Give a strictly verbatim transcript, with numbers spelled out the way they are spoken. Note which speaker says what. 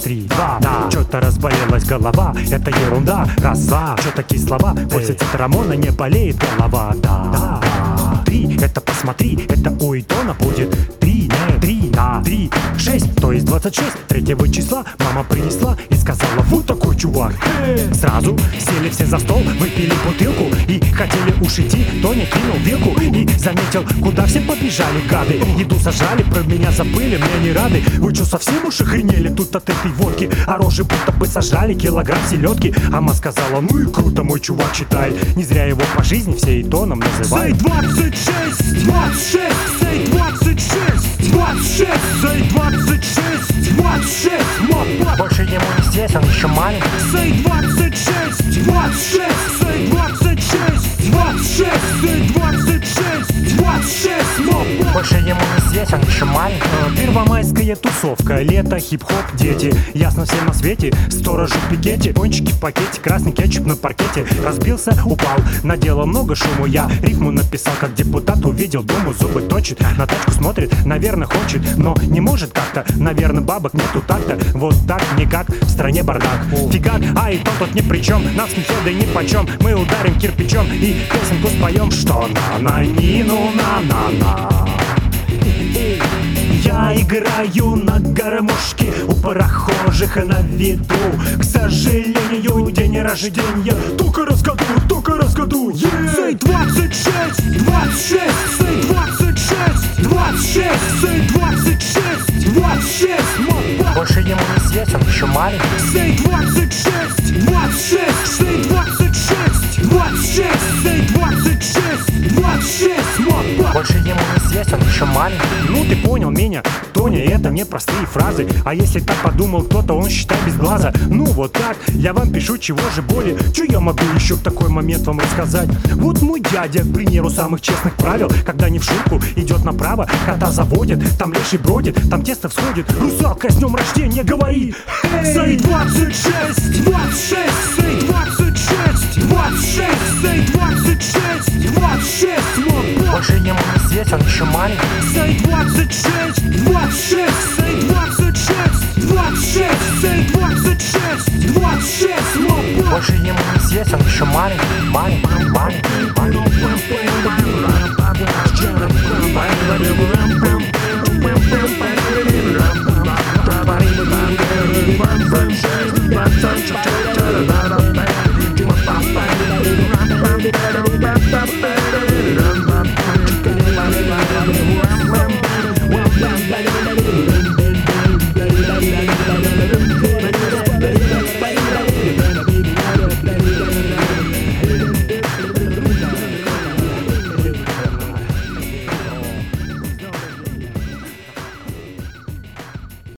Speaker 1: три, два, да. Чё-то разболелась голова, это ерунда. Раз, два, чё такие слова? После цитрамона не болеет голова. Да, да, да. Три, это посмотри, это у Итона будет три, не три, на три, шесть, то есть двадцать шесть. Третьего числа мама принесла и сказала: вот такой чувак. Сразу сели все за стол, выпили бутылку и хотели уж идти. Тоня кинул вилку и заметил, куда все побежали гады. Еду сожрали, про меня забыли, мне не рады. Вы чё, совсем уж охренели тут от этой водки? А рожи будто бы сожрали килограмм селедки. Ама сказала: ну и круто, мой чувак читает. Не зря его по жизни все Итоном называют.
Speaker 2: Сей двадцать шесть, двадцать шесть, сей двадцать шесть, двадцать шесть, сей двадцать шесть, двадцать шесть, мопа.
Speaker 1: Больше ему не здесь, он еще маленький.
Speaker 2: Сей двадцать шесть, двадцать шесть, сей двадцать шесть, двадцать шесть, сей двадцать шесть, двадцать шесть, мопа.
Speaker 1: Больше ему не здесь, он еще маленький. Первомайская тусовка, лето, хип-хоп, дети. Ясно всем на свете, сторожу в пикете. Пончики в пакете, красный кетчуп на паркете. Разбился, упал, наделал много шуму. Я рифму написал, как депутат. Увидел, думаю, зубы точит. На тачку смотрит, наверное, хочет, но не может как-то. Наверное, бабок нету так-то. Вот так никак, в стране бардак. Фигак, а и тот тут ни при чем. Нам скинхеды ни почем. Мы ударим кирпичом и песенку споем. Что на-на-ни-ну, на-на-на. Я играю на гармошке у прохожих на виду. К сожалению, день рождения только раз в году, только раз в году. Yeah!
Speaker 2: Сей двадцать шесть, двадцать шесть, сей двадцать шесть, двадцать шесть, сей двадцать шесть, двадцать шесть, мопа.
Speaker 1: Больше ему не здесь, он еще маленький.
Speaker 2: Сей двадцать шесть, двадцать шесть, сей двадцать шесть, двадцать шесть, сей двадцать шесть, двадцать шесть, мопа.
Speaker 1: Больше ему не здесь, он еще маленький. Ну ты понял меня, Тоня, это не простые фразы. А если так подумал кто-то, он считай без глаза. Ну вот так, я вам пишу, чего же более. Че я могу еще в такой момент вам рассказать? Вот мой дядя, к примеру, самых честных правил. Когда не в шутку идет направо, кота заводит, там леший бродит, там тесто всходит. Русалка, с днем рождения говорит:
Speaker 2: Сей двадцать шесть, двадцать шесть, сей двадцать шесть, двадцать шесть, сей двадцать шесть, двадцать шесть, мопа.
Speaker 1: Больше ему не здесь, он еще маленький.
Speaker 2: Сей двадцать шесть, двадцать шесть, сей двадцать шесть, двадцать шесть, сей двадцать шесть, двадцать шесть, мопа.
Speaker 1: Больше ему не здесь, он еще маленький, маленький, маленький, маленький.